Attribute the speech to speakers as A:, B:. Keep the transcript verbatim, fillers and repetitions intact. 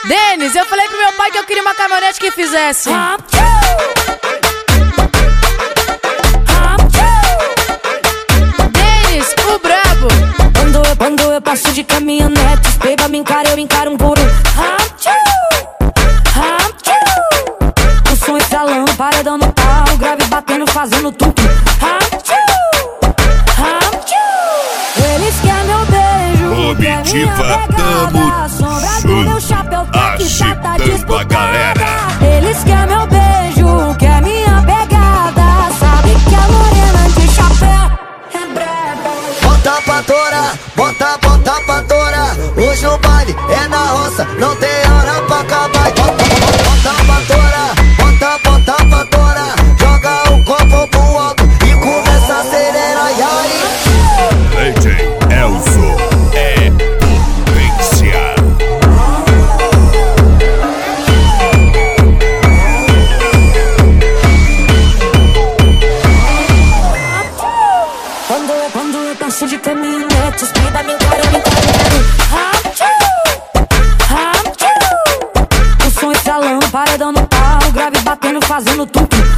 A: Denis, eu falei pro meu pai que eu queria uma caminhonete que fizesse. Denis, o brabo.
B: Quando eu, quando eu passo de caminhonete, os peba me encara, eu encaro um por um. O som estralando, paredão no pau, grave batendo, fazendo tum-tum. Eles querem meu beijo,
C: Comitiva, tamo junto, agitando a galera.
B: Eles querem meu beijo, quer minha pegada. Sabe que a morena de chapéu é braba.
D: Bota pra torar, bota, bota pra torar. Hoje o baile é na roça, não tem hora pra acabar. Bota pra torar, bota, bota pra torar. Joga o copo pro alto e começa a acelerar. E aí?
C: D J Elzo é potência.
B: Quando eu, quando eu passo de caminhonete, os peba me encaram, me encaram. O som estralando, paredão no pau, grave batendo, fazendo tum-tum.